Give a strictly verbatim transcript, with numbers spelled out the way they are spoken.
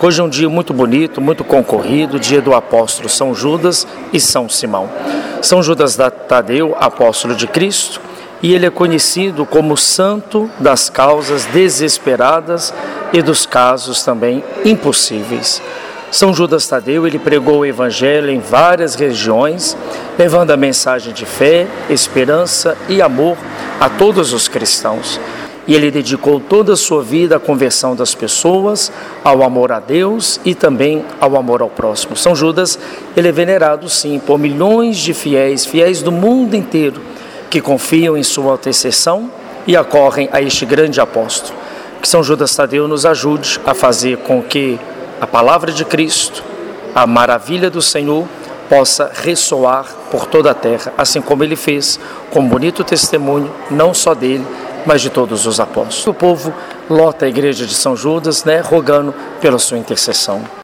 Hoje é um dia muito bonito, muito concorrido, dia do apóstolo São Judas e São Simão. São Judas Tadeu, apóstolo de Cristo, e ele é conhecido como santo das causas desesperadas e dos casos também impossíveis. São Judas Tadeu, ele pregou o evangelho em várias regiões, levando a mensagem de fé, esperança e amor a todos os cristãos. E ele dedicou toda a sua vida à conversão das pessoas, ao amor a Deus e também ao amor ao próximo. São Judas, ele é venerado sim por milhões de fiéis, fiéis do mundo inteiro, que confiam em sua intercessão e acorrem a este grande apóstolo. Que São Judas Tadeu nos ajude a fazer com que a palavra de Cristo, a maravilha do Senhor, possa ressoar por toda a terra, assim como ele fez, com um bonito testemunho, não só dele, mas de todos os apóstolos. O povo lota a igreja de São Judas, né, rogando pela sua intercessão.